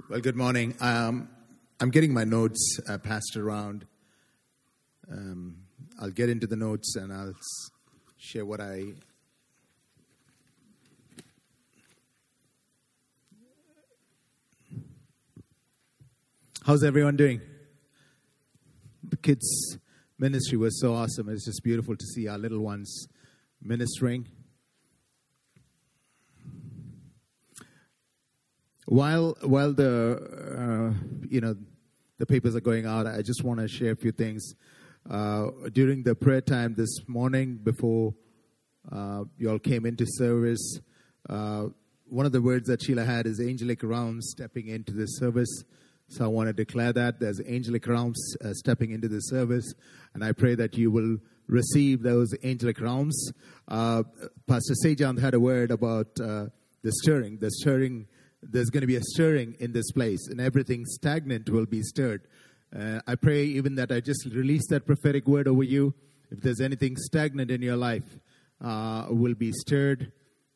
Well, good morning. I'm getting my notes passed around. I'll get into the notes and I'll share what I... How's everyone doing? The kids' ministry was so awesome. It's just beautiful to see our little ones ministering. While the the papers are going out, I just want to share a few things. During the prayer time this morning, before you all came into service, one of the words that Sheila had is angelic realms stepping into the service. So I want to declare that there's angelic realms stepping into the service, and I pray that you will receive those angelic realms. Pastor Sejant had a word about the stirring. There's going to be a stirring in this place, and everything stagnant will be stirred. I pray even that I just release that prophetic word over you. If there's anything stagnant in your life, will be stirred.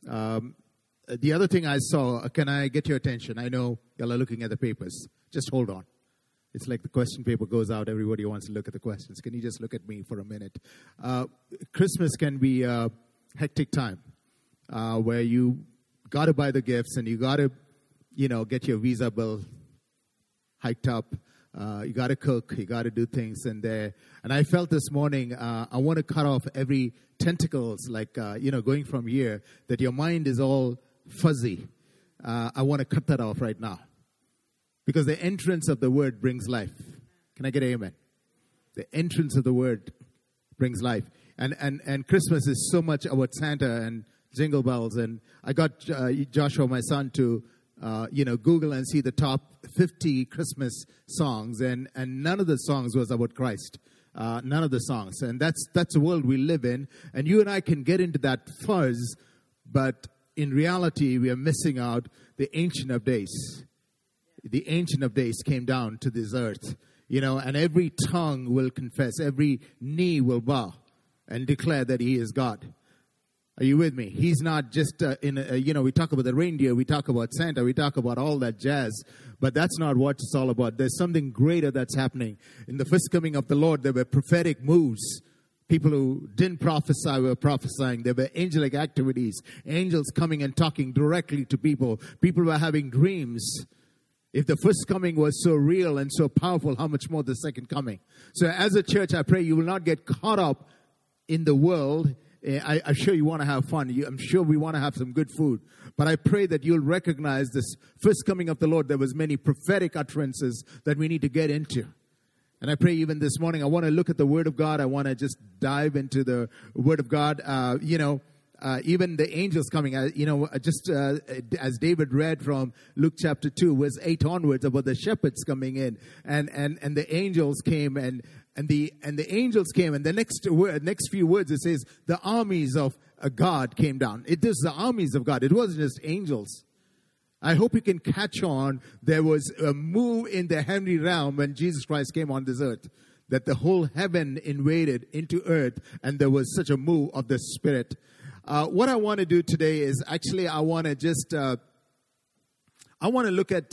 The other thing I saw, can I get your attention? I know y'all are looking at the papers. Just hold on. It's like the question paper goes out. Everybody wants to look at the questions. Can you just look at me for a minute? Christmas can be a hectic time where you got to buy the gifts and you got to get your visa bill hiked up. You got to cook. You got to do things in there. And I felt this morning, I want to cut off every tentacles, like, going from here, that your mind is all fuzzy. I want to cut that off right now. Because the entrance of the word brings life. Can I get an amen? The entrance of the word brings life. And Christmas is so much about Santa and jingle bells. And I got Joshua, my son, to Google and see the top 50 Christmas songs, and none of the songs was about Christ. None of the songs. And that's the world we live in. And you and I can get into that fuzz, but in reality, we are missing out the Ancient of Days. The Ancient of Days came down to this earth, and every tongue will confess, every knee will bow and declare that He is God. Are you with me? He's not just we talk about the reindeer, we talk about Santa, we talk about all that jazz, but that's not what it's all about. There's something greater that's happening. In the first coming of the Lord, there were prophetic moves. People who didn't prophesy were prophesying. There were angelic activities, angels coming and talking directly to people. People were having dreams. If the first coming was so real and so powerful, how much more the second coming? So as a church, I pray you will not get caught up in the world. I'm sure you want to have fun. I'm sure we want to have some good food. But I pray that you'll recognize this first coming of the Lord. There was many prophetic utterances that we need to get into. And I pray even this morning, I want to look at the Word of God. I want to just dive into the Word of God. Even the angels coming, as David read from Luke chapter 2, verse 8 onwards, about the shepherds coming in, and the angels came, and the angels came, and the next few words it says the armies of God came down. It is the armies of God. It wasn't just angels. I hope you can catch on. There was a move in the heavenly realm when Jesus Christ came on this earth, that the whole heaven invaded into earth, and there was such a move of the Spirit. What I want to do today is actually I want to just I want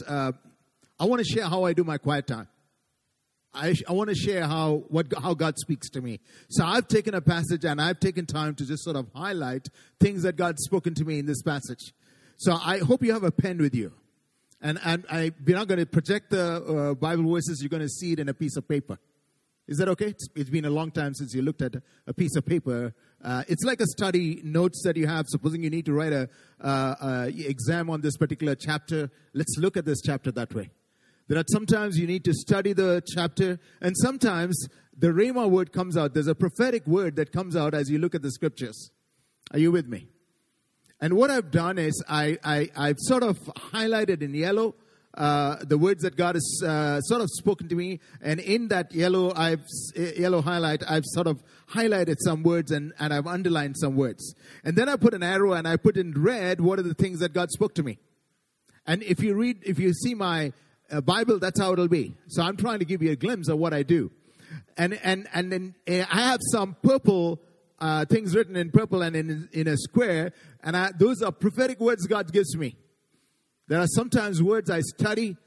to share how I do my quiet time. I want to share how God speaks to me. So I've taken a passage and I've taken time to just sort of highlight things that God's spoken to me in this passage. So I hope you have a pen with you, and we're not going to project the Bible verses. You're going to see it in a piece of paper. Is that okay? It's been a long time since you looked at a piece of paper. It's like a study notes that you have. Supposing you need to write a exam on this particular chapter, let's look at this chapter that way. There are sometimes you need to study the chapter, and sometimes the Rhema word comes out. There's a prophetic word that comes out as you look at the scriptures. Are you with me? And what I've done is I've sort of highlighted in yellow the words that God has sort of spoken to me, and in that yellow highlight, I've sort of highlighted some words and I've underlined some words. And then I put an arrow and I put in red what are the things that God spoke to me. And if you see my Bible, that's how it'll be. So I'm trying to give you a glimpse of what I do. And then I have some purple things written in purple and in a square, and those are prophetic words God gives me. There are sometimes words I study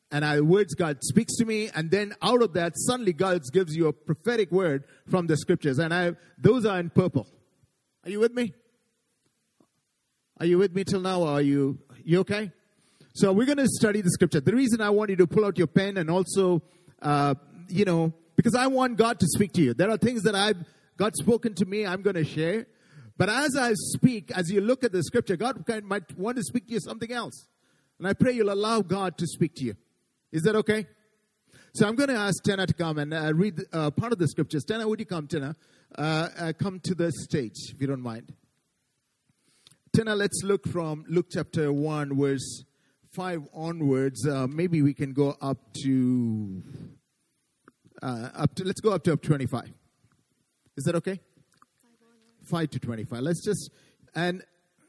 and words God speaks to me, and then out of that, suddenly God gives you a prophetic word from the scriptures. And those are in purple. Are you with me? Are you with me till now? Or are you okay? So we're going to study the scripture. The reason I want you to pull out your pen and also, because I want God to speak to you. There are things that God's spoken to me, I'm going to share. But as I speak, as you look at the scripture, God might want to speak to you something else. And I pray you'll allow God to speak to you. Is that okay? So I'm going to ask Tina to come and read part of the scriptures. Tina, would you come, Tina? Come to the stage, if you don't mind. Tina, let's look from Luke chapter 1, verse 5 onwards. Maybe we can go up to let's go up to 25. Is that okay? 5 to 25. Let's just, and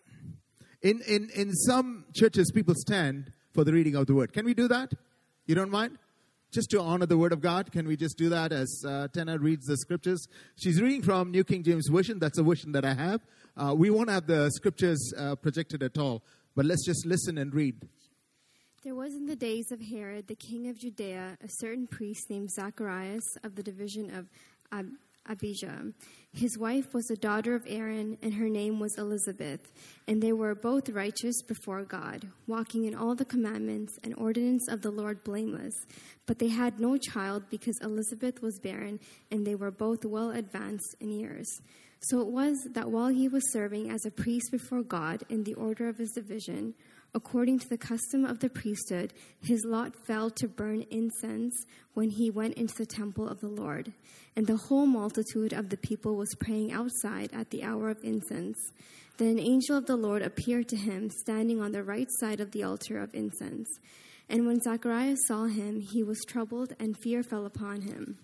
in some churches, people stand for the reading of the word. Can we do that? You don't mind? Just to honor the word of God, can we just do that as Tina reads the scriptures? She's reading from New King James Version. That's a version that I have. We won't have the scriptures projected at all, but let's just listen and read. There was in the days of Herod, the king of Judea, a certain priest named Zacharias of the division of Abijah. His wife was a daughter of Aaron, and her name was Elizabeth. And they were both righteous before God, walking in all the commandments and ordinance of the Lord blameless. But they had no child because Elizabeth was barren, and they were both well advanced in years. So it was that while he was serving as a priest before God in the order of his division, according to the custom of the priesthood, his lot fell to burn incense when he went into the temple of the Lord. And the whole multitude of the people was praying outside at the hour of incense. Then an angel of the Lord appeared to him, standing on the right side of the altar of incense. And when Zacharias saw him, he was troubled, and fear fell upon him.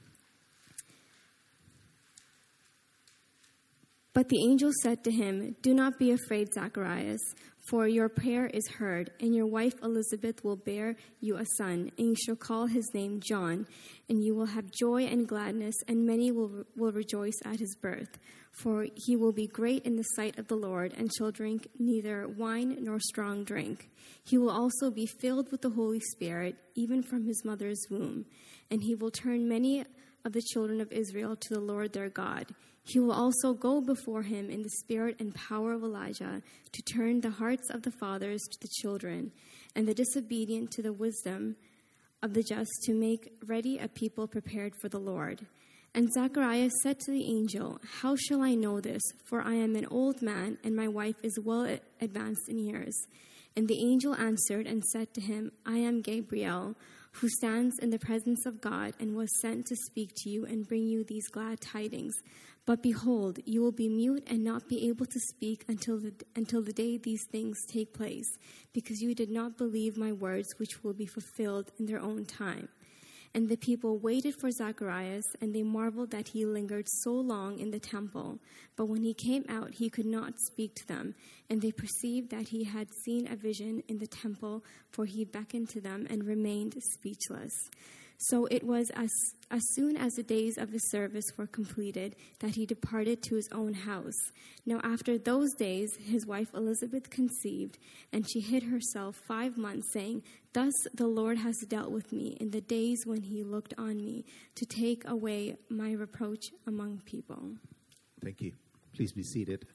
But the angel said to him, "Do not be afraid, Zacharias, for your prayer is heard, and your wife Elizabeth will bear you a son, and you shall call his name John, and you will have joy and gladness, and many will rejoice at his birth. For he will be great in the sight of the Lord, and shall drink neither wine nor strong drink. He will also be filled with the Holy Spirit, even from his mother's womb, and he will turn many of the children of Israel to the Lord their God. He will also go before him in the spirit and power of Elijah to turn the hearts of the fathers to the children and the disobedient to the wisdom of the just, to make ready a people prepared for the Lord." And Zacharias said to the angel, "How shall I know this? For I am an old man, and my wife is well advanced in years." And the angel answered and said to him, "I am Gabriel, who stands in the presence of God, and was sent to speak to you and bring you these glad tidings. But behold, you will be mute and not be able to speak until the day these things take place, because you did not believe my words, which will be fulfilled in their own time." And the people waited for Zacharias, and they marveled that he lingered so long in the temple. But when he came out, he could not speak to them. And they perceived that he had seen a vision in the temple, for he beckoned to them and remained speechless. So it was as soon as the days of his service were completed that he departed to his own house. Now after those days his wife Elizabeth conceived, and she hid herself 5 months, saying, "Thus the Lord has dealt with me in the days when he looked on me, to take away my reproach among people." Thank you. Please be seated.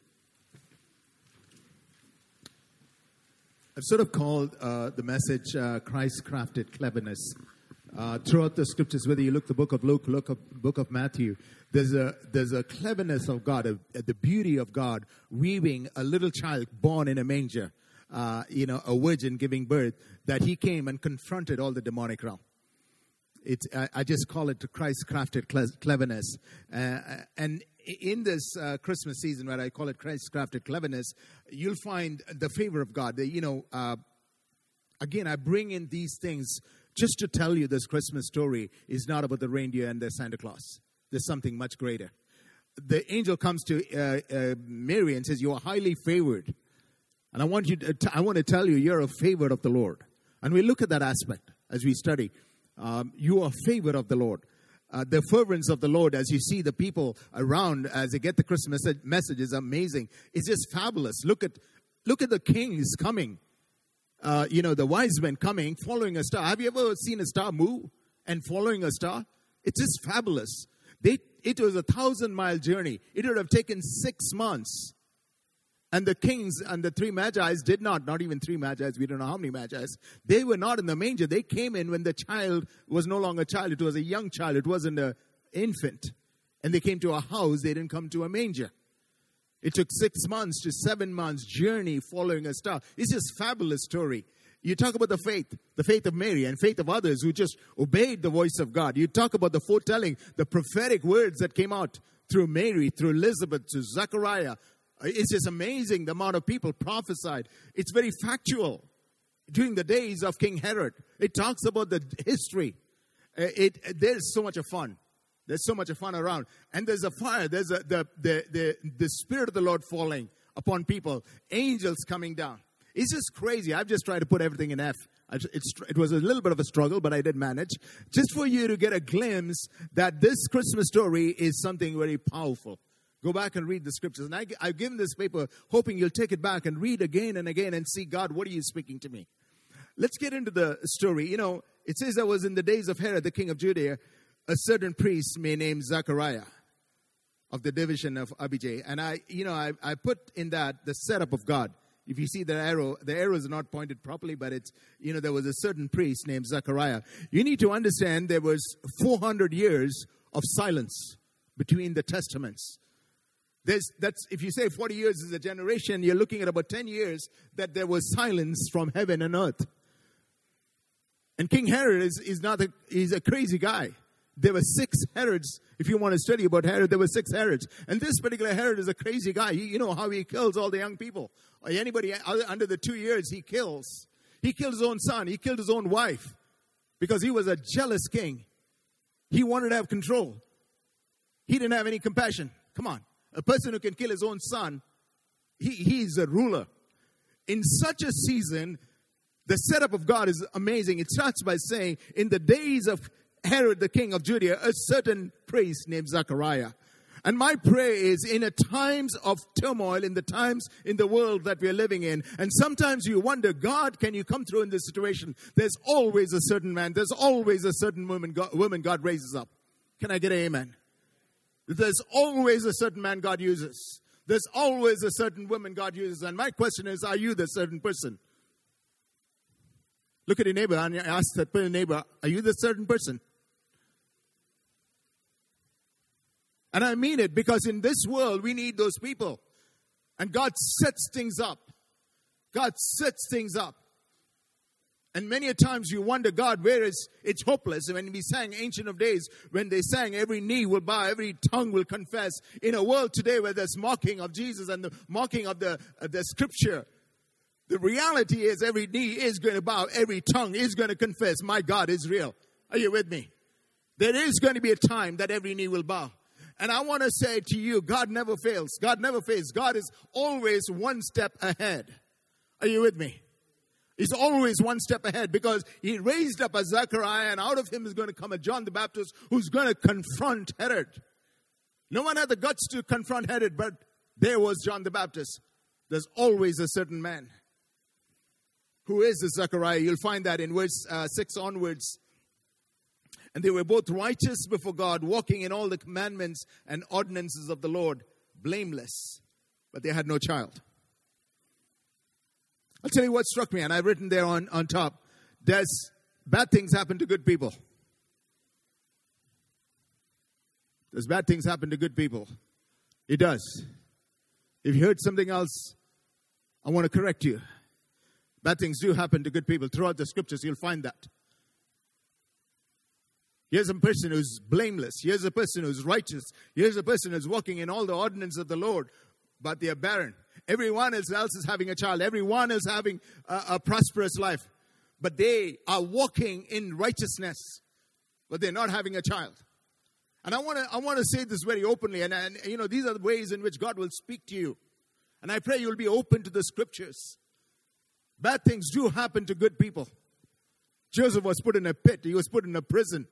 I've sort of called the message Christ-crafted cleverness. Throughout the scriptures, whether you look the book of Luke, book of Matthew, there's a cleverness of God, the beauty of God weaving a little child born in a manger, a virgin giving birth, that he came and confronted all the demonic realm. I just call it Christ-crafted cleverness. And in this Christmas season, where I call it Christ-crafted cleverness, you'll find the favor of God. Again, I bring in these things just to tell you this Christmas story is not about the reindeer and the Santa Claus. There's something much greater. The angel comes to Mary and says, "You are highly favored." And I want to tell you, you're a favored of the Lord. And we look at that aspect as we study. You are favored of the Lord. The fervence of the Lord, as you see the people around as they get the Christmas message, is amazing. It's just fabulous. Look at the King is coming. the wise men coming, following a star. Have you ever seen a star move and following a star? It's just fabulous. It was a 1,000-mile journey. It would have taken 6 months. And the kings and the 3 magi's did not even 3 magi's, we don't know how many magi's. They were not in the manger. They came in when the child was no longer a child. It was a young child. It wasn't an infant. And they came to a house. They didn't come to a manger. It took 6 months to 7 months journey following a star. It's just a fabulous story. You talk about the faith of Mary and faith of others who just obeyed the voice of God. You talk about the foretelling, the prophetic words that came out through Mary, through Elizabeth, to Zechariah. It's just amazing the amount of people prophesied. It's very factual. During the days of King Herod, it talks about the history. There's so much of fun. There's so much of fun around. And there's a fire. There's the Spirit of the Lord falling upon people. Angels coming down. It's just crazy. I've just tried to put everything in F. It was a little bit of a struggle, but I did manage. Just for you to get a glimpse that this Christmas story is something very powerful. Go back and read the scriptures. And I've given this paper hoping you'll take it back and read again and again and see, God, what are you speaking to me? Let's get into the story. It says there was in the days of Herod, the king of Judea, a certain priest named Zechariah of the division of Abijah. And I put in that the setup of God. If you see the arrow is not pointed properly, but it's, there was a certain priest named Zechariah. You need to understand there was 400 years of silence between the testaments. If you say 40 years is a generation, you're looking at about 10 years that there was silence from heaven and earth. And King Herod he's a crazy guy. There were 6 Herods. If you want to study about Herod, there were 6 Herods. And this particular Herod is a crazy guy. You know how he kills all the young people. Anybody under the 2 years, he kills. He killed his own son. He killed his own wife because he was a jealous king. He wanted to have control. He didn't have any compassion. Come on. A person who can kill his own son, he's a ruler. In such a season, the setup of God is amazing. It starts by saying, in the days of Herod, the king of Judea, a certain priest named Zechariah. And my prayer is in a times of turmoil, in the times in the world that we are living in, and sometimes you wonder, God, can you come through in this situation? There's always a certain man, there's always a certain woman God raises up. Can I get an amen? There's always a certain man God uses. There's always a certain woman God uses. And my question is, are you the certain person? Look at your neighbor and ask that neighbor, are you the certain person? And I mean it because in this world, we need those people. And God sets things up. God sets things up. And many a times you wonder, God, where is it's hopeless. And when we sang Ancient of Days, when they sang, every knee will bow, every tongue will confess. In a world today where there's mocking of Jesus and the mocking of the scripture, the reality is every knee is going to bow, every tongue is going to confess, my God is real. Are you with me? There is going to be a time that every knee will bow. And I want to say to you, God never fails. God never fails. God is always one step ahead. Are you with me? He's always one step ahead because he raised up a Zechariah, and out of him is going to come a John the Baptist who's going to confront Herod. No one had the guts to confront Herod, but there was John the Baptist. There's always a certain man. Who is this Zechariah? You'll find that in verse 6 onwards. And they were both righteous before God, walking in all the commandments and ordinances of the Lord, blameless. But they had no child. I'll tell you what struck me, and I've written there on top. Does bad things happen to good people? Does bad things happen to good people? It does. If you heard something else, I want to correct you. Bad things do happen to good people. Throughout the scriptures, you'll find that. Here's a person who's blameless. Here's a person who's righteous. Here's a person who's walking in all the ordinances of the Lord, but they are barren. Everyone else is having a child. Everyone is having a prosperous life. But they are walking in righteousness, but they're not having a child. And I want to say this very openly. And these are the ways in which God will speak to you. And I pray you'll be open to the scriptures. Bad things do happen to good people. Joseph was put in a pit. He was put in a prison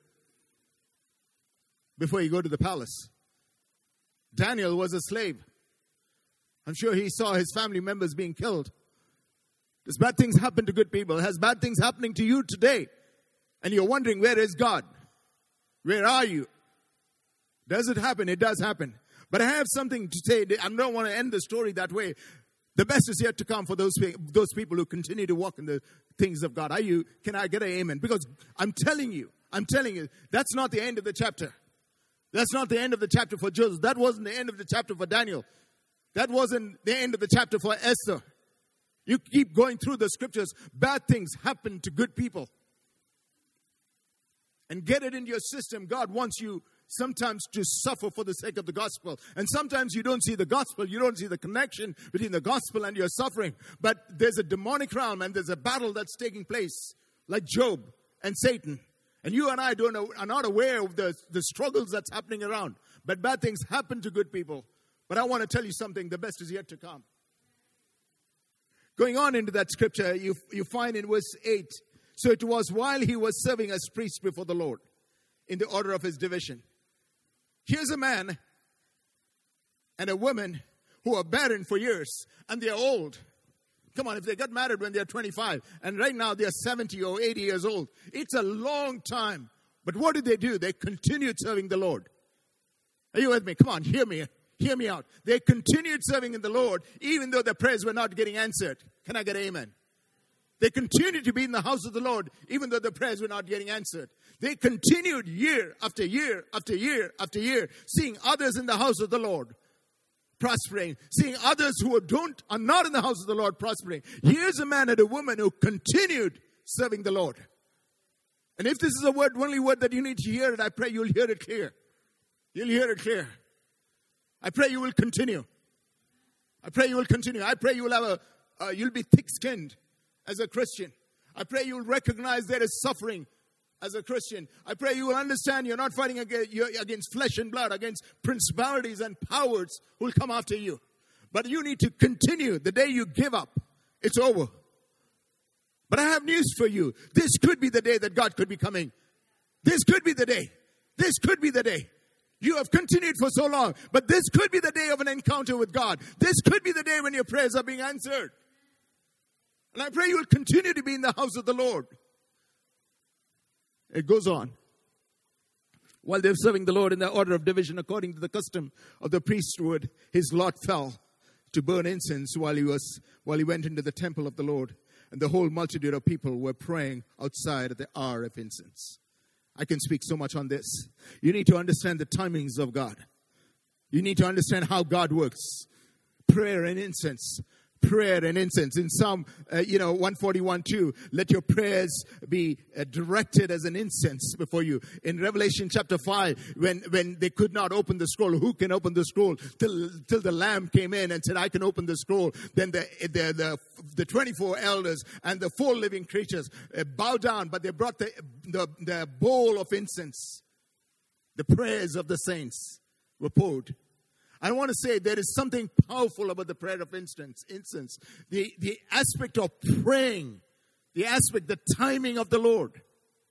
before he go to the palace. Daniel was a slave. I'm sure he saw his family members being killed. Does bad things happen to good people? Has bad things happening to you today? And you're wondering, where is God? Where are you? Does it happen? It does happen. But I have something to say. I don't want to end the story that way. The best is yet to come for those people who continue to walk in the things of God. Can I get an amen? Because I'm telling you, that's not the end of the chapter. That's not the end of the chapter for Joseph. That wasn't the end of the chapter for Daniel. That wasn't the end of the chapter for Esther. You keep going through the scriptures. Bad things happen to good people. And get it into your system. God wants you sometimes to suffer for the sake of the gospel. And sometimes you don't see the gospel. You don't see the connection between the gospel and your suffering. But there's a demonic realm and there's a battle that's taking place. Like Job and Satan. And you and I are not aware of the struggles that's happening around. But bad things happen to good people. But I want to tell you something. The best is yet to come. Going on into that scripture, you find in verse 8. So it was while he was serving as priest before the Lord in the order of his division. Here's a man and a woman who are barren for years and they're old. Come on, if they got married when they're 25 and right now they're 70 or 80 years old, it's a long time. But what did they do? They continued serving the Lord. Are you with me? Come on, hear me. Hear me out. They continued serving in the Lord even though their prayers were not getting answered. Can I get an amen? They continued to be in the house of the Lord, even though the prayers were not getting answered. They continued year after year after year after year, seeing others in the house of the Lord prospering, seeing others who are not in the house of the Lord prospering. Here's a man and a woman who continued serving the Lord. And if this is only word that you need to hear it, I pray you'll hear it clear. You'll hear it clear. I pray you will continue. I pray you will continue. I pray you will you'll be thick-skinned as a Christian. I pray you will recognize there is suffering as a Christian. I pray you will understand you're not fighting against flesh and blood, against principalities and powers who will come after you. But you need to continue. The day you give up, it's over. But I have news for you. This could be the day that God could be coming. This could be the day. This could be the day. You have continued for so long, but this could be the day of an encounter with God. This could be the day when your prayers are being answered. And I pray you will continue to be in the house of the Lord. It goes on. While they're serving the Lord in the order of division according to the custom of the priesthood, his lot fell to burn incense while he went into the temple of the Lord. And the whole multitude of people were praying outside at the hour of incense. I can speak so much on this. You need to understand the timings of God. You need to understand how God works. Prayer and incense. Prayer and incense. In Psalm 141:2, let your prayers be directed as an incense before you. In Revelation chapter 5, when they could not open the scroll, who can open the scroll? Till the Lamb came in and said, I can open the scroll. Then the 24 elders and the 4 living creatures bowed down, but they brought the bowl of incense. The prayers of the saints were poured. I want to say there is something powerful about the prayer of incense. The aspect of praying, the timing of the Lord.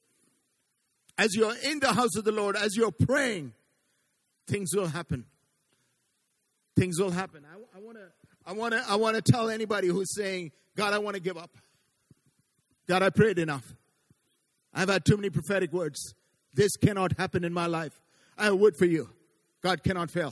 As you're in the house of the Lord, as you're praying, things will happen. Things will happen. I want to tell anybody who's saying, God, I want to give up. God, I prayed enough. I've had too many prophetic words. This cannot happen in my life. I have a word for you. God cannot fail.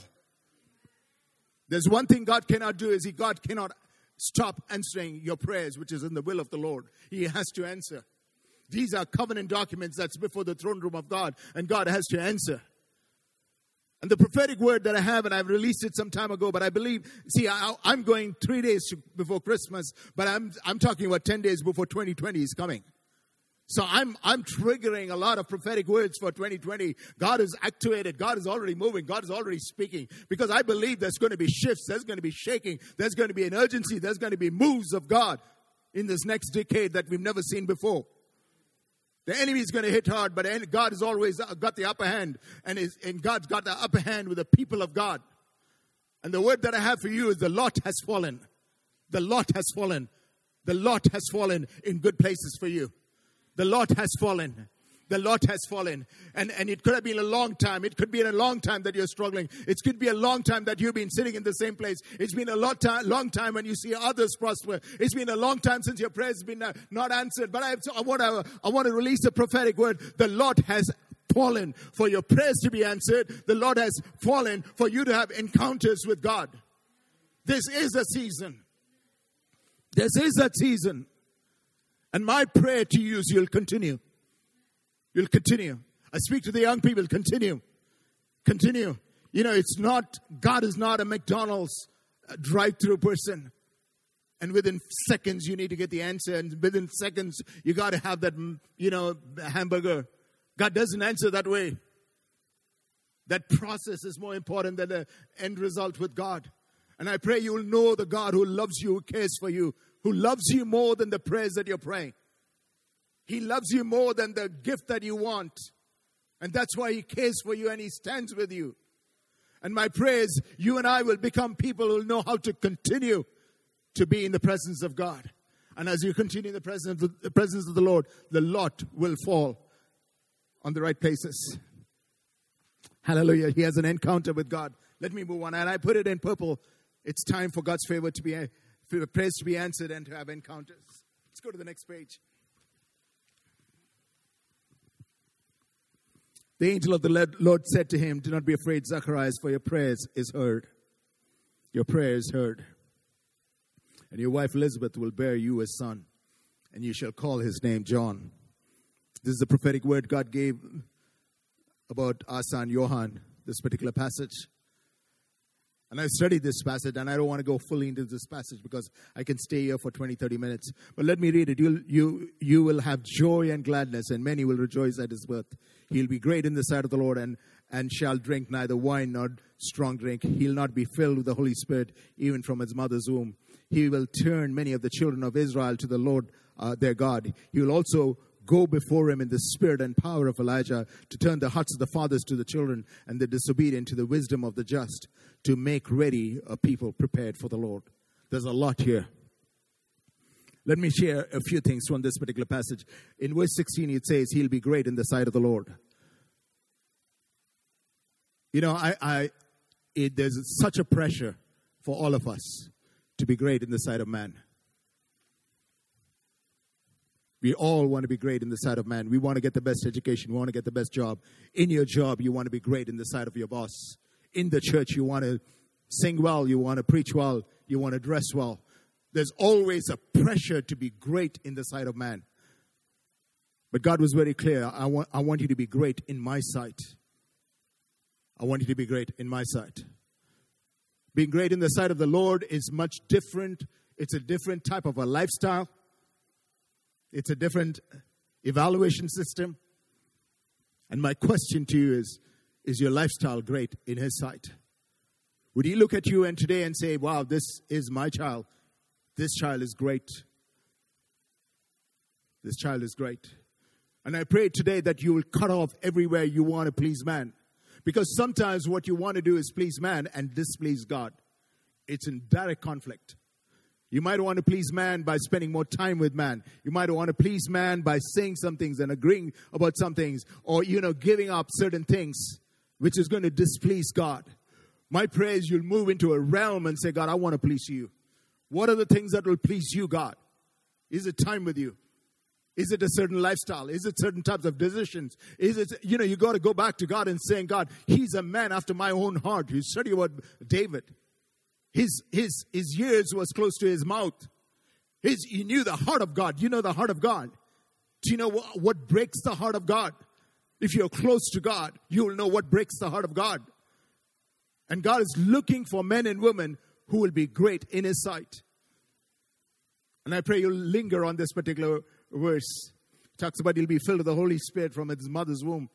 There's one thing God cannot do is God cannot stop answering your prayers, which is in the will of the Lord. He has to answer. These are covenant documents that's before the throne room of God, and God has to answer. And the prophetic word that I have, and I've released it some time ago, but I believe, I'm going 3 days before Christmas, but I'm talking about 10 days before 2020 is coming. So I'm triggering a lot of prophetic words for 2020. God is activated. God is already moving. God is already speaking. Because I believe there's going to be shifts. There's going to be shaking. There's going to be an urgency. There's going to be moves of God in this next decade that we've never seen before. The enemy is going to hit hard, but God has always got the upper hand. And God's got the upper hand with the people of God. And the word that I have for you is the lot has fallen. The lot has fallen. The lot has fallen in good places for you. The lot has fallen. The lot has fallen. And it could have been a long time. It could be a long time that you're struggling. It could be a long time that you've been sitting in the same place. It's been a long time when you see others prosper. It's been a long time since your prayers have been not answered. But I want to release a prophetic word. The lot has fallen for your prayers to be answered. The lot has fallen for you to have encounters with God. This is a season. This is a season. And my prayer to you is you'll continue. You'll continue. I speak to the young people. Continue. Continue. You know, God is not a McDonald's drive-through person. And within seconds, you need to get the answer. And within seconds, you got to have that, hamburger. God doesn't answer that way. That process is more important than the end result with God. And I pray you will know the God who loves you, who cares for you, who loves you more than the prayers that you're praying. He loves you more than the gift that you want. And that's why He cares for you and He stands with you. And my prayer is you and I will become people who know how to continue to be in the presence of God. And as you continue in the presence of the Lord, the lot will fall on the right places. Hallelujah. He has an encounter with God. Let me move on. And I put it in purple. It's time for God's favor to be, for the prayers to be answered and to have encounters. Let's go to the next page. The angel of the Lord said to him, "Do not be afraid, Zacharias, for your prayers is heard. Your prayer is heard. And your wife Elizabeth will bear you a son, and you shall call his name John." This is the prophetic word God gave about our son Johann, this particular passage. And I've studied this passage, and I don't want to go fully into this passage because I can stay here for 20, 30 minutes. But let me read it. You will have joy and gladness, and many will rejoice at his birth. He'll be great in the sight of the Lord, and shall drink neither wine nor strong drink. He'll not be filled with the Holy Spirit, even from his mother's womb. He will turn many of the children of Israel to the Lord their God. He will also go before him in the spirit and power of Elijah, to turn the hearts of the fathers to the children and the disobedient to the wisdom of the just, to make ready a people prepared for the Lord. There's a lot here. Let me share a few things from this particular passage. In verse 16, it says, he'll be great in the sight of the Lord. You know, there's such a pressure for all of us to be great in the sight of man. We all want to be great in the sight of man. We want to get the best education. We want to get the best job. In your job, you want to be great in the sight of your boss. In the church, you want to sing well. You want to preach well. You want to dress well. There's always a pressure to be great in the sight of man. But God was very clear. I want you to be great in my sight. I want you to be great in my sight. Being great in the sight of the Lord is much different. It's a different type of a lifestyle. It's a different evaluation system. And my question to you is your lifestyle great in his sight? Would he look at you and today and say, wow, this is my child. This child is great. This child is great. And I pray today that you will cut off everywhere you want to please man. Because sometimes what you want to do is please man and displease God. It's in direct conflict. You might want to please man by spending more time with man. You might want to please man by saying some things and agreeing about some things. Or, giving up certain things, which is going to displease God. My prayer is you'll move into a realm and say, God, I want to please you. What are the things that will please you, God? Is it time with you? Is it a certain lifestyle? Is it certain types of decisions? Is it, you got to go back to God and saying, God, he's a man after my own heart. You study about David. His ears was close to his mouth. He knew the heart of God. You know the heart of God. Do you know what breaks the heart of God? If you're close to God, you will know what breaks the heart of God. And God is looking for men and women who will be great in his sight. And I pray you'll linger on this particular verse. It talks about he'll be filled with the Holy Spirit from his mother's womb.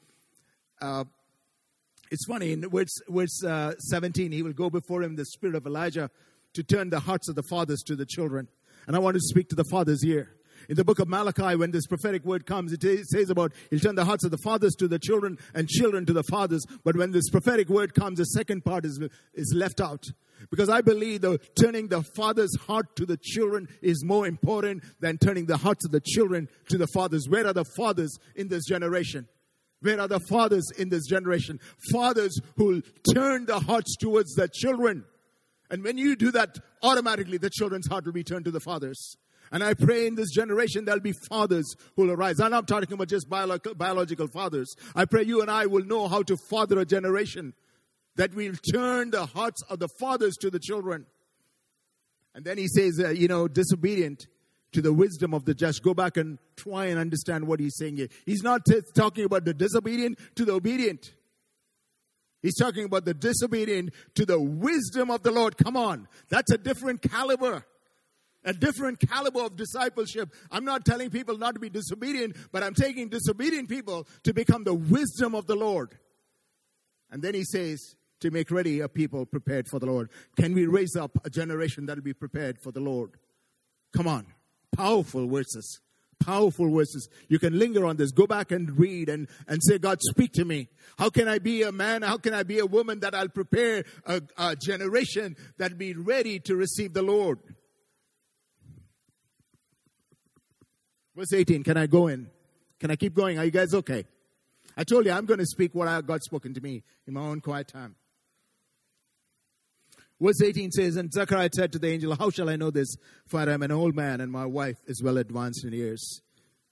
It's funny, in verse 17, he will go before him the spirit of Elijah to turn the hearts of the fathers to the children. And I want to speak to the fathers here. In the book of Malachi, when this prophetic word comes, it says about he'll turn the hearts of the fathers to the children and children to the fathers. But when this prophetic word comes, the second part is left out. Because I believe turning the father's heart to the children is more important than turning the hearts of the children to the fathers. Where are the fathers in this generation? Where are the fathers in this generation? Fathers who turn the hearts towards the children. And when you do that, automatically the children's heart will be turned to the fathers. And I pray in this generation there'll be fathers who will arise. I'm not talking about just biological fathers. I pray you and I will know how to father a generation, that will turn the hearts of the fathers to the children. And then he says, disobedient to the wisdom of the just. Go back and try and understand what he's saying here. He's not talking about the disobedient to the obedient. He's talking about the disobedient to the wisdom of the Lord. Come on. That's a different caliber. A different caliber of discipleship. I'm not telling people not to be disobedient, but I'm taking disobedient people to become the wisdom of the Lord. And then he says, to make ready a people prepared for the Lord. Can we raise up a generation that will be prepared for the Lord? Come on. Powerful verses. Powerful verses. You can linger on this. Go back and read and say, God, speak to me. How can I be a man? How can I be a woman that I'll prepare a generation that will be ready to receive the Lord? Verse 18, can I go in? Can I keep going? Are you guys okay? I told you I'm going to speak what God's spoken to me in my own quiet time. Verse 18 says, and Zechariah said to the angel, how shall I know this? For I am an old man and my wife is well advanced in years.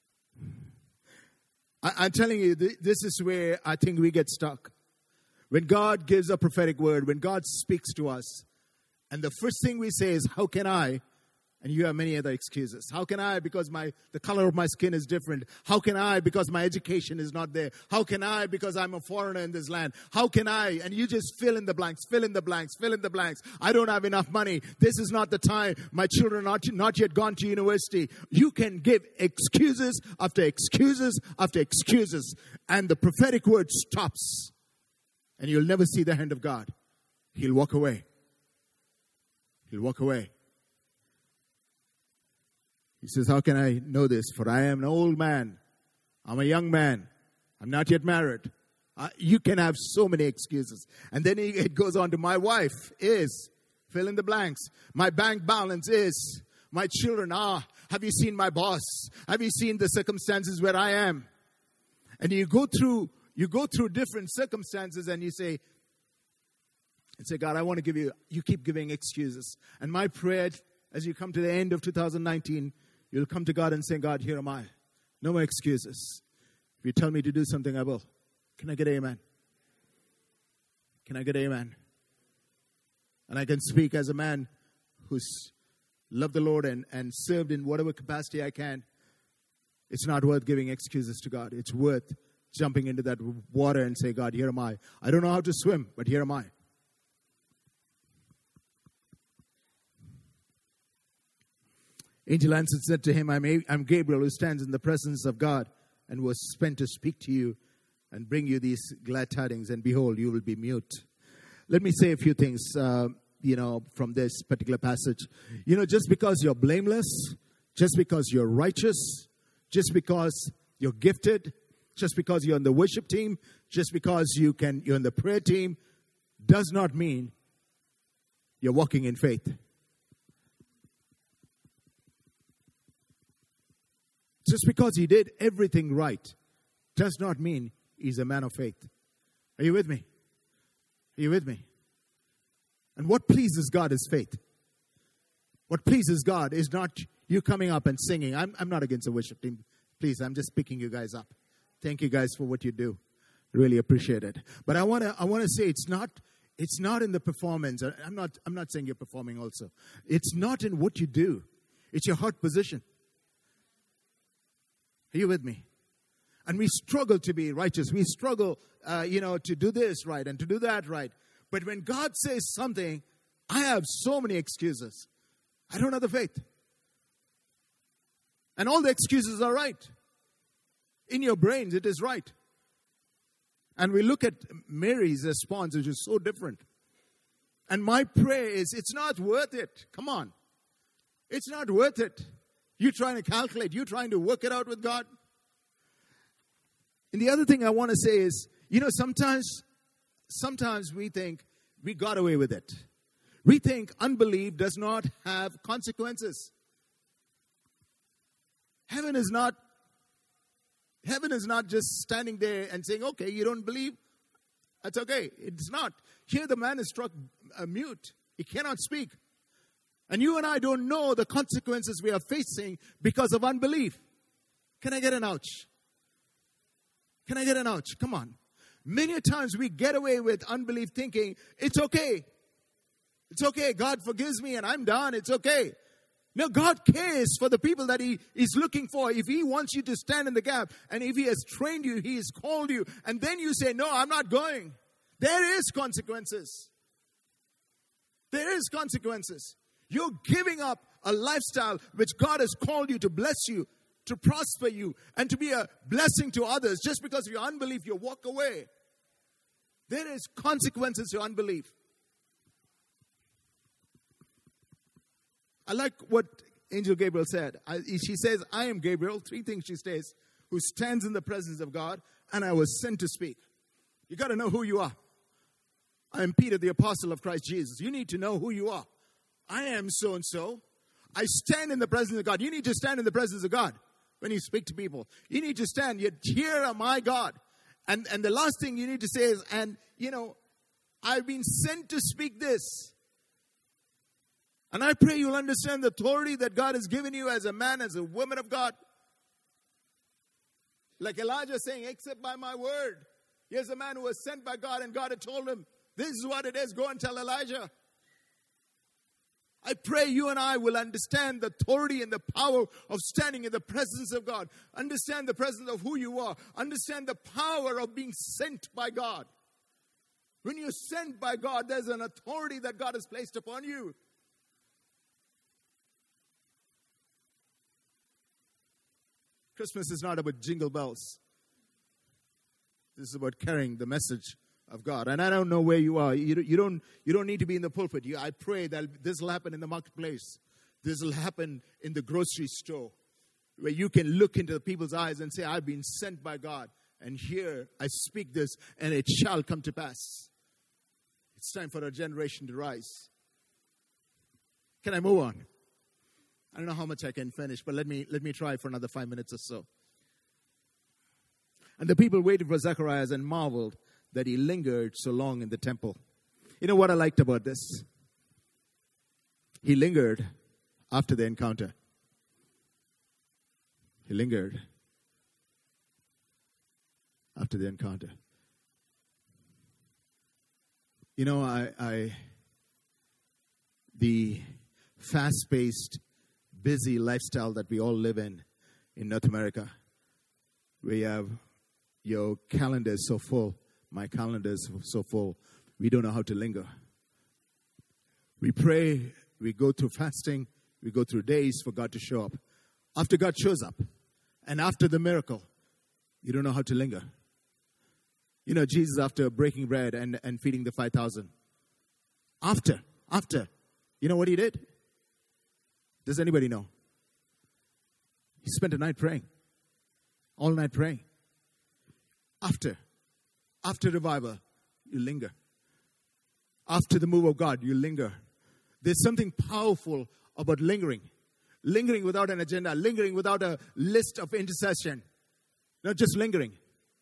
I'm telling you, this is where I think we get stuck. When God gives a prophetic word, when God speaks to us, and the first thing we say is, how can I? And you have many other excuses. How can I? Because the color of my skin is different. How can I? Because my education is not there. How can I? Because I'm a foreigner in this land. How can I? And you just fill in the blanks, fill in the blanks, fill in the blanks. I don't have enough money. This is not the time. My children are not yet gone to university. You can give excuses after excuses after excuses. And the prophetic word stops. And you'll never see the hand of God. He'll walk away. He'll walk away. He says, how can I know this? For I am an old man. I'm a young man. I'm not yet married. You can have so many excuses. And then it goes on to my wife is, fill in the blanks. My bank balance is, my children are. Have you seen my boss? Have you seen the circumstances where I am? And you go through different circumstances and you say, God, I want to give you keep giving excuses. And my prayer, as you come to the end of 2019, you'll come to God and say, God, here am I. No more excuses. If you tell me to do something, I will. Can I get amen? Can I get amen? And I can speak as a man who's loved the Lord and served in whatever capacity I can. It's not worth giving excuses to God. It's worth jumping into that water and say, God, here am I. I don't know how to swim, but here am I. Angel answered, said to him, I'm Gabriel who stands in the presence of God and was sent to speak to you and bring you these glad tidings. And behold, you will be mute. Let me say a few things, from this particular passage. Just because you're blameless, just because you're righteous, just because you're gifted, just because you're on the worship team, just because you're in the prayer team, does not mean you're walking in faith. Just because he did everything right does not mean he's a man of faith. Are you with me? Are you with me? And what pleases God is faith. What pleases God is not you coming up and singing. I'm not against the worship team. Please, I'm just picking you guys up. Thank you guys for what you do. Really appreciate it. But I want to say it's not in the performance. I'm not saying you're performing also. It's not in what you do. It's your heart position. Are you with me? And we struggle to be righteous. We struggle, to do this right and to do that right. But when God says something, I have so many excuses. I don't have the faith. And all the excuses are right. In your brains, it is right. And we look at Mary's response, which is so different. And my prayer is, it's not worth it. Come on. It's not worth it You trying to calculate? You trying to work it out with God? And the other thing I want to say is, sometimes we think we got away with it. We think unbelief does not have consequences. Heaven is not just standing there and saying, okay, you don't believe? That's okay. It's not. Here the man is struck mute. He cannot speak. And you and I don't know the consequences we are facing because of unbelief. Can I get an ouch? Can I get an ouch? Come on. Many times we get away with unbelief thinking, it's okay. It's okay. God forgives me and I'm done. It's okay. No, God cares for the people that He is looking for. If He wants you to stand in the gap, and if He has trained you, He has called you, and then you say, no, I'm not going. There is consequences. There is consequences. You're giving up a lifestyle which God has called you to bless you, to prosper you, and to be a blessing to others. Just because of your unbelief, you walk away. There is consequences to unbelief. I like what Angel Gabriel said. She says, I am Gabriel. 3 things she says. Who stands in the presence of God, and I was sent to speak. You got to know who you are. I am Peter, the apostle of Christ Jesus. You need to know who you are. I am so-and-so. I stand in the presence of God. You need to stand in the presence of God when you speak to people. You need to stand. Here am I, God. And the last thing you need to say is, I've been sent to speak this. And I pray you'll understand the authority that God has given you as a man, as a woman of God. Like Elijah saying, except by my word. Here's a man who was sent by God, and God had told him, this is what it is. Go and tell Elijah. I pray you and I will understand the authority and the power of standing in the presence of God. Understand the presence of who you are. Understand the power of being sent by God. When you're sent by God, there's an authority that God has placed upon you. Christmas is not about jingle bells. This is about carrying the message of God. And I don't know where you are. You don't need to be in the pulpit. I pray that this will happen in the marketplace. This will happen in the grocery store, where you can look into the people's eyes and say, I've been sent by God. And here I speak this, and it shall come to pass. It's time for a generation to rise. Can I move on? I don't know how much I can finish, but let me try for another 5 minutes or so. And the people waited for Zacharias and marveled that he lingered so long in the temple. You know what I liked about this? He lingered after the encounter. He lingered after the encounter. You know, the fast-paced, busy lifestyle that we all live in North America, we have your calendar is so full, my calendar is so full, we don't know how to linger. We pray, we go through fasting, we go through days for God to show up. After God shows up, and after the miracle, you don't know how to linger. You know, Jesus, after breaking bread and feeding the 5,000, after, you know what he did? Does anybody know? He spent a night praying. All night praying. After revival, you linger. After the move of God, you linger. There's something powerful about lingering. Lingering without an agenda. Lingering without a list of intercession. Not just lingering.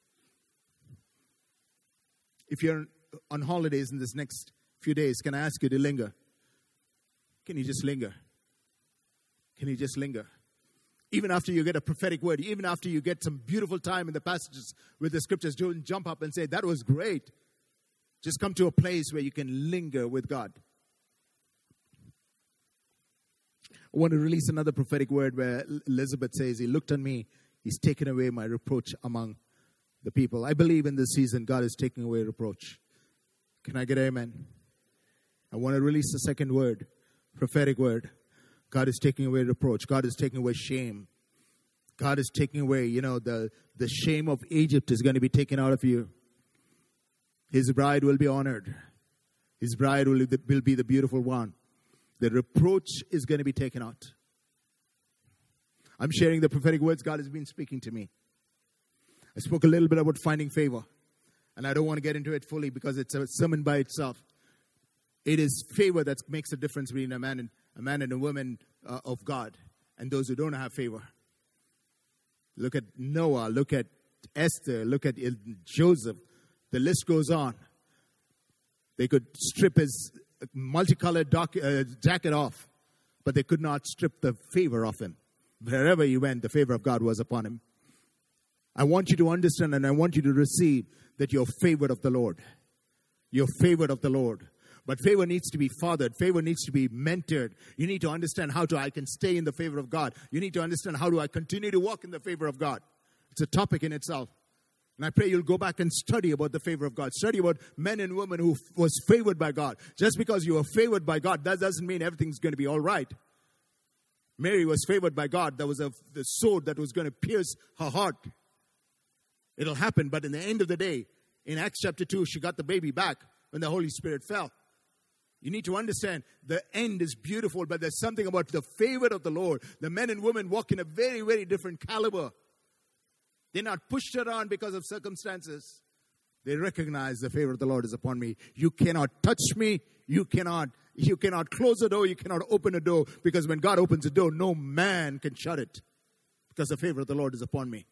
If you're on holidays in this next few days, can I ask you to linger? Can you just linger? Can you just linger? Even after you get a prophetic word, even after you get some beautiful time in the passages with the scriptures, don't jump up and say, that was great. Just come to a place where you can linger with God. I want to release another prophetic word where Elizabeth says, he looked on me, he's taken away my reproach among the people. I believe in this season, God is taking away reproach. Can I get amen? I want to release the second word, prophetic word. God is taking away reproach. God is taking away shame. God is taking away, the shame of Egypt is going to be taken out of you. His bride will be honored. His bride will be the beautiful one. The reproach is going to be taken out. I'm sharing the prophetic words God has been speaking to me. I spoke a little bit about finding favor. And I don't want to get into it fully because it's a sermon by itself. It is favor that makes a difference between a man and a woman of God and those who don't have favor. Look at Noah, look at Esther, look at Joseph. The list goes on. They could strip his multicolored jacket off, but they could not strip the favor off him. Wherever he went, the favor of God was upon him. I want you to understand and I want you to receive that you're favored of the Lord. You're favored of the Lord. But favor needs to be fathered. Favor needs to be mentored. You need to understand I can stay in the favor of God. You need to understand how do I continue to walk in the favor of God. It's a topic in itself. And I pray you'll go back and study about the favor of God. Study about men and women who was favored by God. Just because you are favored by God, that doesn't mean everything's going to be all right. Mary was favored by God. There was the sword that was going to pierce her heart. It'll happen, but in the end of the day, in Acts chapter 2, she got the baby back when the Holy Spirit fell. You need to understand the end is beautiful, but there's something about the favor of the Lord. The men and women walk in a very, very different caliber. They're not pushed around because of circumstances. They recognize the favor of the Lord is upon me. You cannot touch me. You cannot close a door. You cannot open a door, because when God opens a door, no man can shut it, because the favor of the Lord is upon me.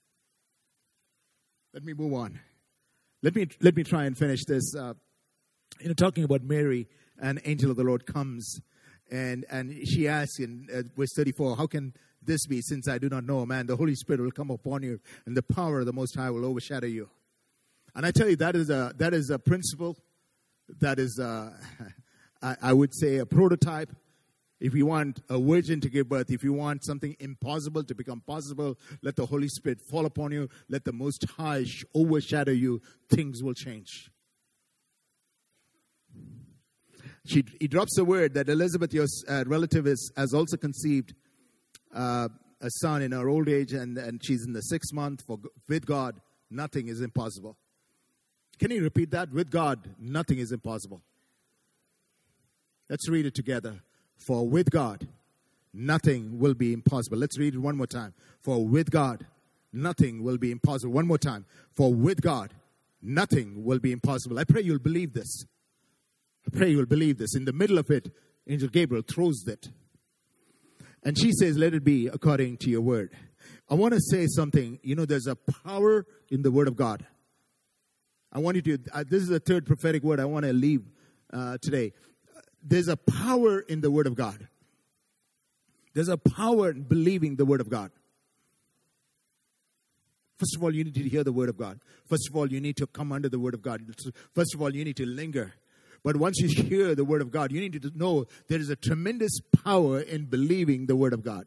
Let me move on. Let me try and finish this. Talking about Mary, an angel of the Lord comes, and she asks in verse 34, how can this be, since I do not know a man? The Holy Spirit will come upon you, and the power of the Most High will overshadow you. And I tell you, that is a principle. That is, I would say, a prototype. If you want a virgin to give birth, if you want something impossible to become possible, let the Holy Spirit fall upon you. Let the Most High overshadow you. Things will change. He drops a word that Elizabeth, your relative, has also conceived a son in her old age, and she's in the 6th month. With God, nothing is impossible. Can you repeat that? With God, nothing is impossible. Let's read it together. For with God, nothing will be impossible. Let's read it one more time. For with God, nothing will be impossible. One more time. For with God, nothing will be impossible. I pray you'll believe this. I pray you'll believe this. In the middle of it, Angel Gabriel throws it. And she says, let it be according to your word. I want to say something. There's a power in the word of God. I want you to, this is the third prophetic word I want to leave today. There's a power in the word of God. There's a power in believing the word of God. First of all, you need to hear the word of God. First of all, you need to come under the word of God. First of all, you need to linger. But once you hear the word of God, you need to know there is a tremendous power in believing the word of God.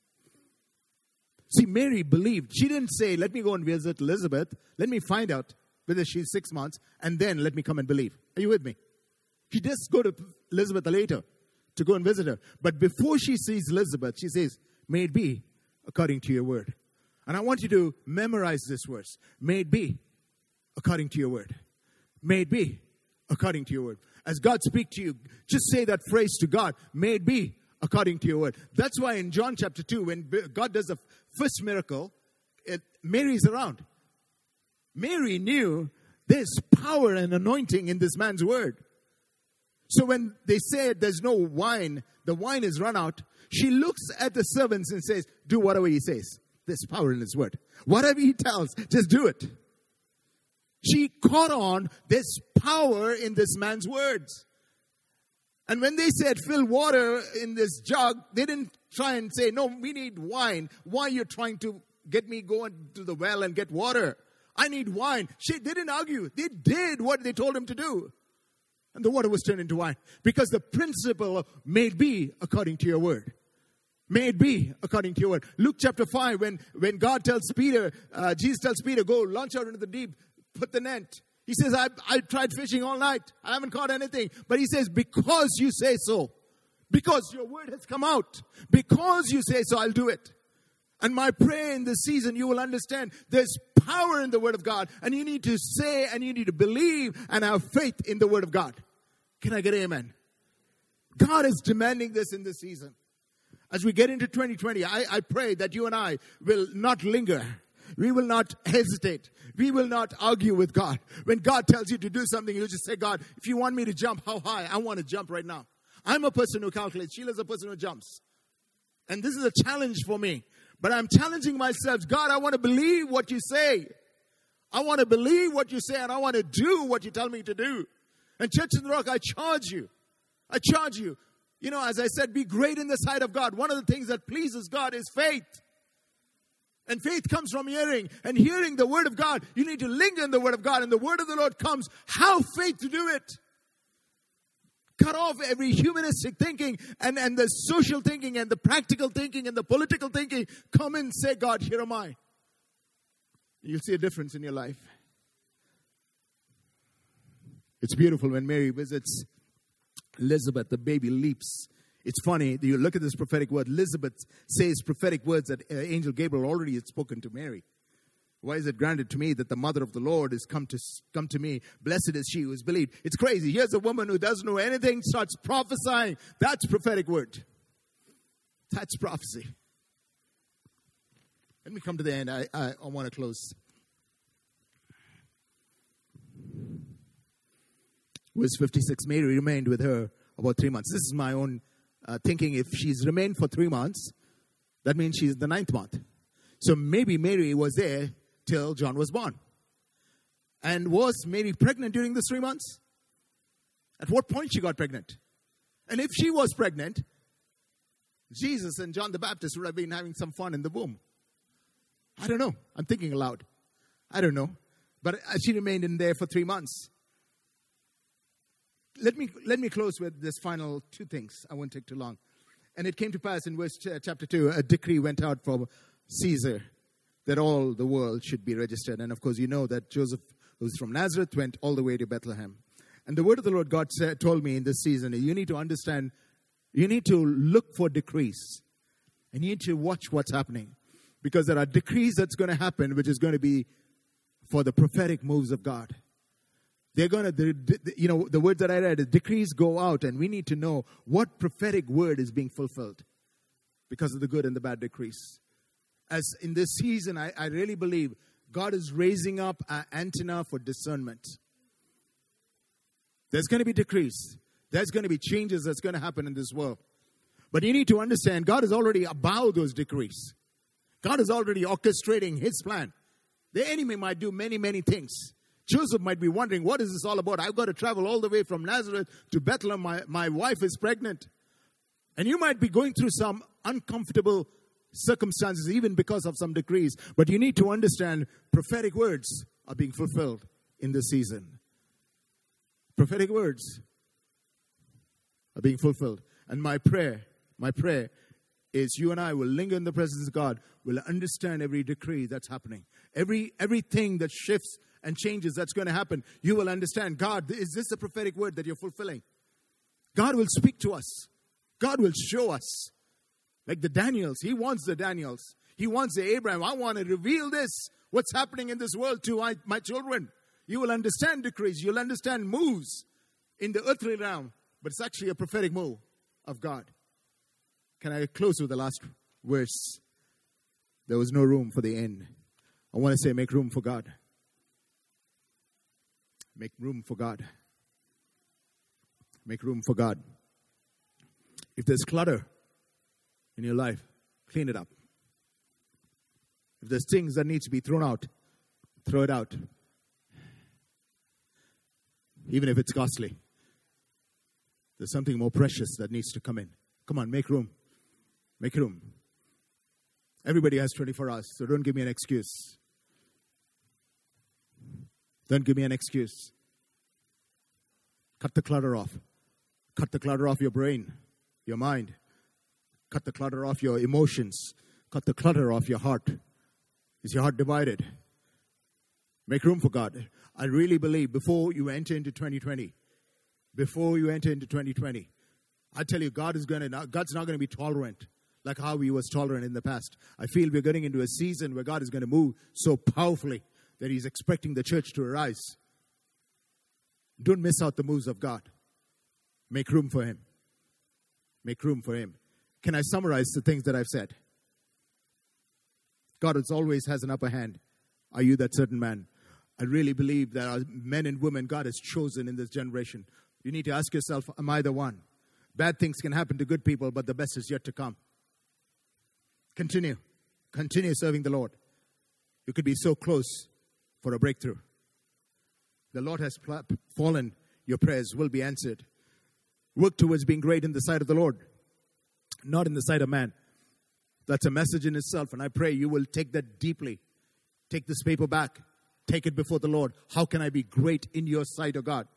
See, Mary believed. She didn't say, let me go and visit Elizabeth. Let me find out whether she's 6 months, and then let me come and believe. Are you with me? She does go to Elizabeth later to go and visit her. But before she sees Elizabeth, she says, may it be according to your word. And I want you to memorize this verse. May it be according to your word. May it be according to your word. As God speaks to you, just say that phrase to God. May it be according to your word. That's why in John chapter 2, when God does the first miracle, Mary's around. Mary knew there's power and anointing in this man's word. So when they said there's no wine, the wine is run out, she looks at the servants and says, do whatever he says. There's power in his word. Whatever he tells, just do it. She caught on, there's power in this man's words. And when they said, fill water in this jug, they didn't try and say, no, we need wine. Why are you trying to get me going to the well and get water? I need wine. They didn't argue. They did what they told him to do. And the water was turned into wine. Because the principle of may it be according to your word. May it be according to your word. Luke chapter 5, when God tells Peter, Jesus tells Peter, go launch out into the deep, put the net. He says, I tried fishing all night. I haven't caught anything. But he says, because you say so. Because your word has come out. Because you say so, I'll do it. And my prayer in this season, you will understand there's power in the word of God. And you need to say and you need to believe and have faith in the word of God. Can I get amen? God is demanding this in this season. As we get into 2020, I pray that you and I will not linger. We will not hesitate. We will not argue with God. When God tells you to do something, you just say, God, if you want me to jump, how high? I want to jump right now. I'm a person who calculates. Sheila's a person who jumps. And this is a challenge for me. But I'm challenging myself. God, I want to believe what you say. I want to believe what you say, and I want to do what you tell me to do. And Church in the Rock, I charge you. I charge you. You know, as I said, be great in the sight of God. One of the things that pleases God is faith. And faith comes from hearing. And hearing the word of God, you need to linger in the word of God. And the word of the Lord comes. Have faith to do it. Cut off every humanistic thinking and the social thinking and the practical thinking and the political thinking. Come and say, God, here am I. You'll see a difference in your life. It's beautiful when Mary visits Elizabeth, the baby leaps. It's funny, you look at this prophetic word. Elizabeth says prophetic words that Angel Gabriel already had spoken to Mary. Why is it granted to me that the mother of the Lord is come to me? Blessed is she who is believed. It's crazy. Here's a woman who doesn't know anything, starts prophesying. That's prophetic word. That's prophecy. Let me come to the end. I want to close. Verse 56, Mary remained with her about 3 months. This is my own thinking. If she's remained for 3 months, that means she's in the 9th month. So maybe Mary was there till John was born. And was Mary pregnant during the 3 months? At what point she got pregnant? And if she was pregnant, Jesus and John the Baptist would have been having some fun in the womb. I don't know. I'm thinking aloud. I don't know. But she remained in there for 3 months. Let me close with this final 2 things. I won't take too long. And it came to pass in verse chapter 2, a decree went out from Caesar that all the world should be registered. And of course, you know that Joseph, who's from Nazareth, went all the way to Bethlehem. And the word of the Lord God told me in this season, you need to understand, you need to look for decrees. And you need to watch what's happening. Because there are decrees that's going to happen, which is going to be for the prophetic moves of God. They're going to, the words that I read, the decrees go out, and we need to know what prophetic word is being fulfilled because of the good and the bad decrees. As in this season, I really believe God is raising up an antenna for discernment. There's going to be decrees. There's going to be changes that's going to happen in this world. But you need to understand, God is already above those decrees. God is already orchestrating His plan. The enemy might do many, many things. Joseph might be wondering, what is this all about? I've got to travel all the way from Nazareth to Bethlehem. My wife is pregnant. And you might be going through some uncomfortable circumstances, even because of some decrees. But you need to understand prophetic words are being fulfilled in this season. Prophetic words are being fulfilled. And my prayer is you and I will linger in the presence of God, will understand every decree that's happening. Everything that shifts and changes that's going to happen, you will understand, God, is this the prophetic word that you're fulfilling? God will speak to us. God will show us. Like the Daniels. He wants the Daniels. He wants the Abraham. I want to reveal this, what's happening in this world to my children. You will understand decrees. You'll understand moves in the earthly realm. But it's actually a prophetic move of God. Can I close with the last verse? There was no room for the end. I want to say, make room for God. Make room for God. Make room for God. If there's clutter in your life, clean it up. If there's things that need to be thrown out, throw it out. Even if it's costly. There's something more precious that needs to come in. Come on, make room. Make room. Everybody has 24 hours, so don't give me an excuse. Don't give me an excuse. Cut the clutter off. Cut the clutter off your brain, your mind. Cut the clutter off your emotions. Cut the clutter off your heart. Is your heart divided? Make room for God. I really believe before you enter into 2020, I tell you, God's not going to be tolerant like how He was tolerant in the past. I feel we're getting into a season where God is going to move so powerfully that He's expecting the church to arise. Don't miss out the moves of God. Make room for Him. Make room for Him. Can I summarize the things that I've said? God always has an upper hand. Are you that certain man? I really believe that our men and women God has chosen in this generation. You need to ask yourself, am I the one? Bad things can happen to good people, but the best is yet to come. Continue. Continue serving the Lord. You could be so close for a breakthrough. The Lord has fallen. Your prayers will be answered. Work towards being great in the sight of the Lord, not in the sight of man. That's a message in itself, and I pray you will take that deeply. Take this paper back. Take it before the Lord. How can I be great in your sight, O God?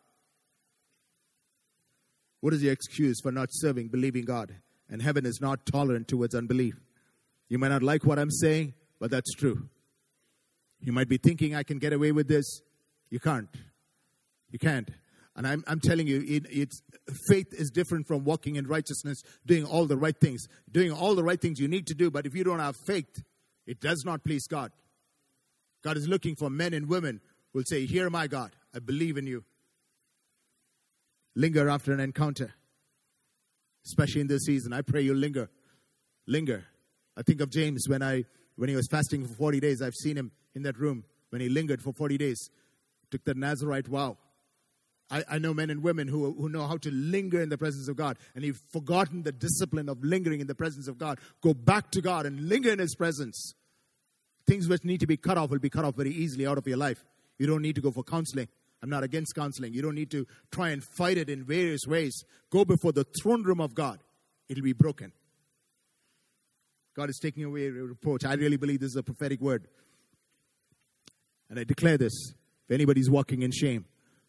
What is your excuse for not serving, believing God? And heaven is not tolerant towards unbelief. You might not like what I'm saying, but that's true. You might be thinking, I can get away with this. You can't. You can't. And I'm telling you, it's faith is different from walking in righteousness, doing all the right things. Doing all the right things you need to do, but if you don't have faith, it does not please God. God is looking for men and women who will say, here, my God, I believe in you. Linger after an encounter, especially in this season. I pray you linger. Linger. I think of James when he was fasting for 40 days. I've seen him in that room when he lingered for 40 days. Took the Nazarite vow. I know men and women who know how to linger in the presence of God. And you've forgotten the discipline of lingering in the presence of God. Go back to God and linger in His presence. Things which need to be cut off will be cut off very easily out of your life. You don't need to go for counseling. I'm not against counseling. You don't need to try and fight it in various ways. Go before the throne room of God. It'll be broken. God is taking away a reproach. I really believe this is a prophetic word. And I declare this. If anybody's walking in shame,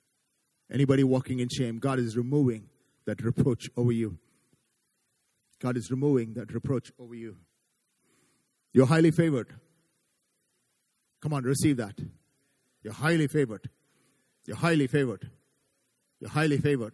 God is removing that reproach over you. God is removing that reproach over you. You're highly favored. Come on, receive that. You're highly favored. You're highly favored. You're highly favored.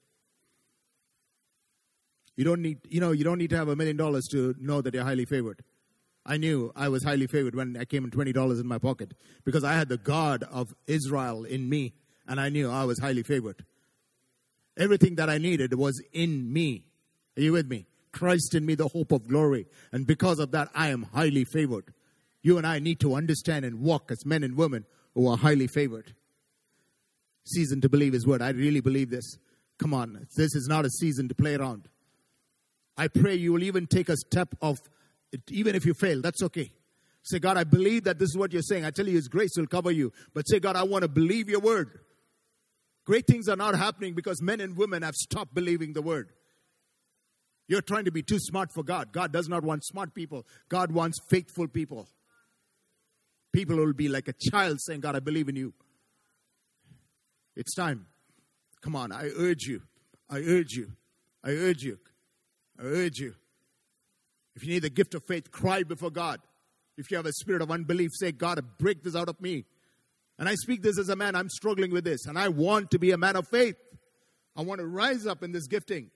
You don't need to have $1 million to know that you're highly favored. I knew I was highly favored when I came in $20 in my pocket because I had the God of Israel in me, and I knew I was highly favored. Everything that I needed was in me. Are you with me? Christ in me, the hope of glory. And because of that, I am highly favored. You and I need to understand and walk as men and women who are highly favored. Season to believe His word. I really believe this. Come on. This is not a season to play around. I pray you will even take a step of, even if you fail, that's okay. Say, God, I believe that this is what you're saying. I tell you, His grace will cover you. But say, God, I want to believe your word. Great things are not happening because men and women have stopped believing the word. You're trying to be too smart for God. God does not want smart people. God wants faithful people. People will be like a child saying, God, I believe in you. It's time. Come on, I urge you. I urge you. I urge you. I urge you. If you need the gift of faith, cry before God. If you have a spirit of unbelief, say, God, break this out of me. And I speak this as a man. I'm struggling with this. And I want to be a man of faith. I want to rise up in this gifting.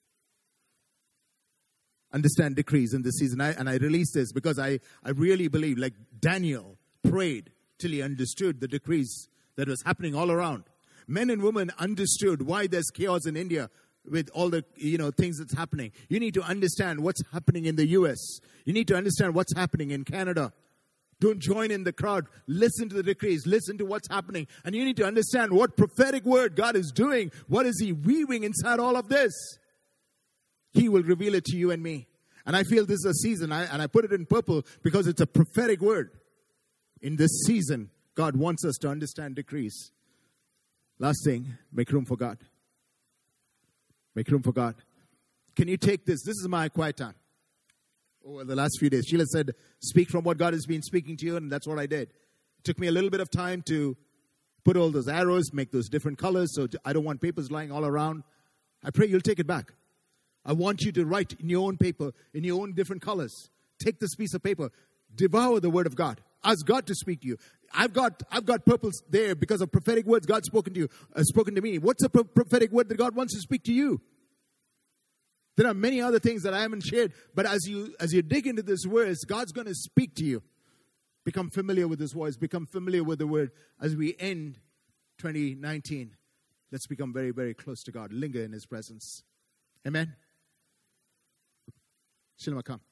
Understand decrees in this season. And I release this because I really believe, like Daniel prayed till he understood the decrees that was happening all around. Men and women understood why there's chaos in India with all the things that's happening. You need to understand what's happening in the U.S. You need to understand what's happening in Canada. Don't join in the crowd. Listen to the decrees. Listen to what's happening. And you need to understand what prophetic word God is doing. What is He weaving inside all of this? He will reveal it to you and me. And I feel this is a season, and I put it in purple because it's a prophetic word. In this season, God wants us to understand decrees. Last thing, make room for God. Make room for God. Can you take this? This is my quiet time over the last few days. Sheila said, speak from what God has been speaking to you, and that's what I did. It took me a little bit of time to put all those arrows, make those different colors, so I don't want papers lying all around. I pray you'll take it back. I want you to write in your own paper, in your own different colors. Take this piece of paper. Devour the word of God. Ask God to speak to you. I've got purples there because of prophetic words God's spoken to you, spoken to me. What's a prophetic word that God wants to speak to you? There are many other things that I haven't shared, but as you dig into this words, God's going to speak to you. Become familiar with His voice. Become familiar with the word as we end 2019. Let's become very, very close to God. Linger in His presence. Amen. Shilma, come.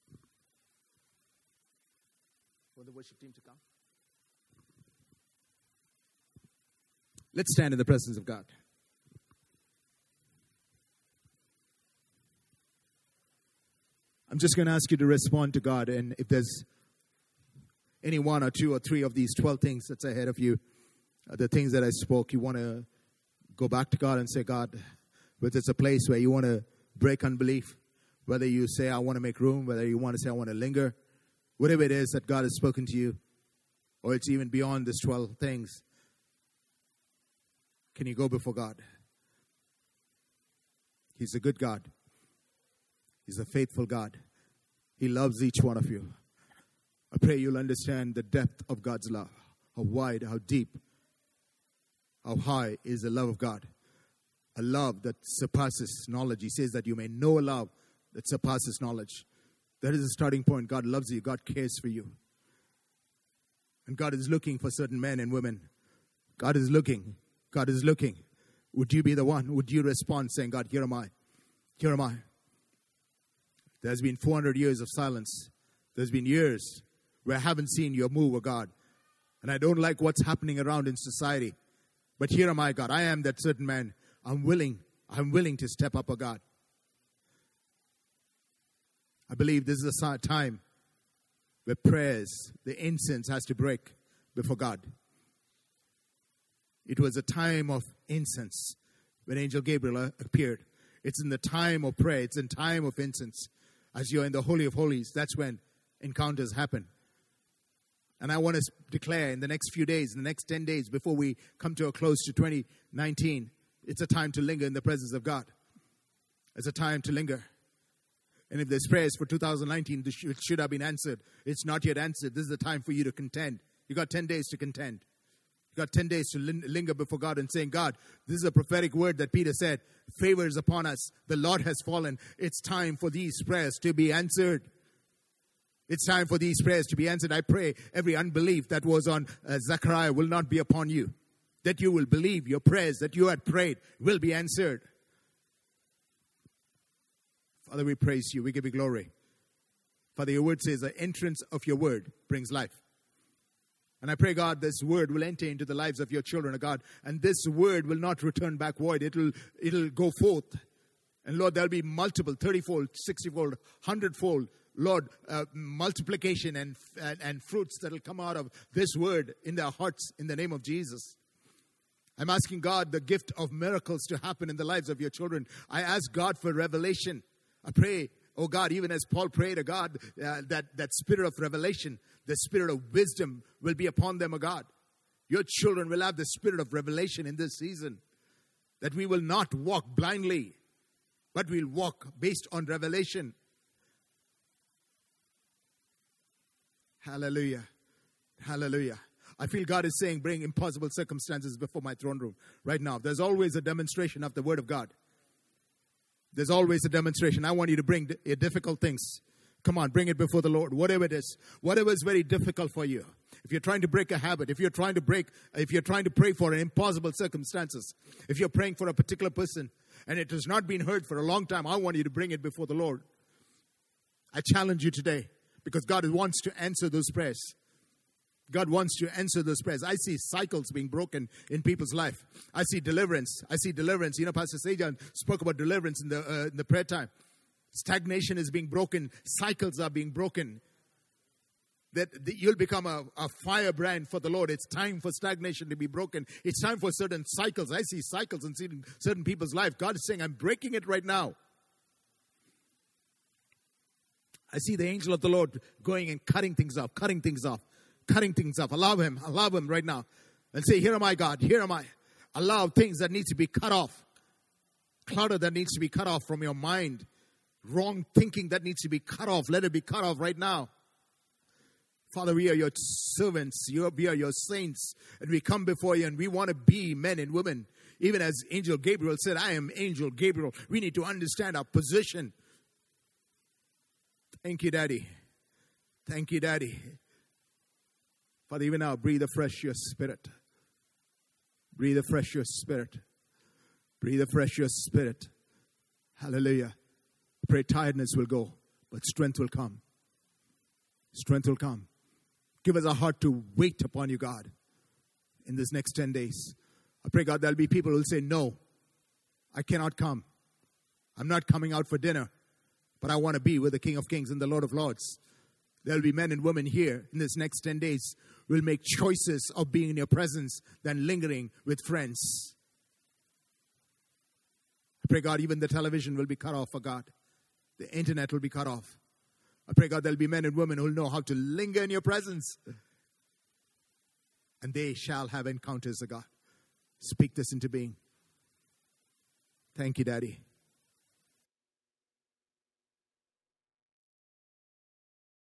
Want the worship team to come? Let's stand in the presence of God. I'm just going to ask you to respond to God. And if there's any one or two or three of these 12 things that's ahead of you, the things that I spoke, you want to go back to God and say, God, whether it's a place where you want to break unbelief, whether you say, I want to make room, whether you want to say, I want to linger, whatever it is that God has spoken to you, or it's even beyond these 12 things, can you go before God? He's a good God. He's a faithful God. He loves each one of you. I pray you'll understand the depth of God's love. How wide, how deep, how high is the love of God. A love that surpasses knowledge. He says that you may know a love that surpasses knowledge. That is the starting point. God loves you. God cares for you. And God is looking for certain men and women. God is looking. God is looking. Would you be the one? Would you respond saying, God, here am I. Here am I. There's been 400 years of silence. There's been years where I haven't seen your move, oh God. And I don't like what's happening around in society. But here am I, God. I am that certain man. I'm willing to step up, oh God. I believe this is a time where prayers, the incense has to break before God. It was a time of incense when Angel Gabriel appeared. It's in the time of prayer. It's in time of incense. As you're in the Holy of Holies, that's when encounters happen. And I want to declare in the next few days, in the next 10 days, before we come to a close to 2019, it's a time to linger in the presence of God. It's a time to linger. And if there's prayers for 2019, it should have been answered. It's not yet answered. This is the time for you to contend. You got 10 days to contend. You got 10 days to linger before God and saying, God, this is a prophetic word that Peter said. Favor is upon us. The Lord has fallen. It's time for these prayers to be answered. It's time for these prayers to be answered. I pray every unbelief that was on Zechariah will not be upon you. That you will believe your prayers that you had prayed will be answered. Father, we praise you. We give you glory. Father, your word says the entrance of your word brings life. And I pray, God, this word will enter into the lives of your children, oh God. And this word will not return back void. It'll go forth. And Lord, there'll be multiple, 30-fold, 60-fold, 100-fold, Lord, multiplication and fruits that will come out of this word in their hearts in the name of Jesus. I'm asking God the gift of miracles to happen in the lives of your children. I ask God for revelation. I pray, oh God, even as Paul prayed, oh God, that spirit of revelation, the spirit of wisdom will be upon them, oh God. Your children will have the spirit of revelation in this season. That we will not walk blindly, but we'll walk based on revelation. Hallelujah. Hallelujah. I feel God is saying, bring impossible circumstances before my throne room right now. There's always a demonstration of the word of God. There's always a demonstration. I want you to bring difficult things. Come on, bring it before the Lord. Whatever it is. Whatever is very difficult for you. If you're trying to break a habit, if you're trying to pray for an impossible circumstances, if you're praying for a particular person and it has not been heard for a long time, I want you to bring it before the Lord. I challenge you today because God wants to answer those prayers. God wants to answer those prayers. I see cycles being broken in people's life. I see deliverance. You know, Pastor Sejan spoke about deliverance in the prayer time. Stagnation is being broken. Cycles are being broken. That you'll become a firebrand for the Lord. It's time for stagnation to be broken. It's time for certain cycles. I see cycles in certain people's life. God is saying, I'm breaking it right now. I see the angel of the Lord going and cutting things off. Allow him right now. And say, here am I, God, here am I. Allow things that need to be cut off. Clutter that needs to be cut off from your mind. Wrong thinking that needs to be cut off. Let it be cut off right now. Father, we are your servants. We are your saints. And we come before you and we want to be men and women. Even as Angel Gabriel said, I am Angel Gabriel. We need to understand our position. Thank you, Daddy. Thank you, Daddy. Father, even now, breathe afresh your spirit. Breathe afresh your spirit. Breathe afresh your spirit. Hallelujah. Pray tiredness will go. but strength will come. Strength will come. Give us a heart to wait upon you, God, in this next 10 days. I pray, God, there'll be people who will say, no, I cannot come. I'm not coming out for dinner, but I want to be with the King of Kings and the Lord of Lords. There'll be men and women here in this next 10 days who will make choices of being in your presence than lingering with friends. I pray, God, even the television will be cut off for God. The internet will be cut off. I pray, God, there'll be men and women who will know how to linger in your presence. And they shall have encounters, O God. Speak this into being. Thank you, Daddy.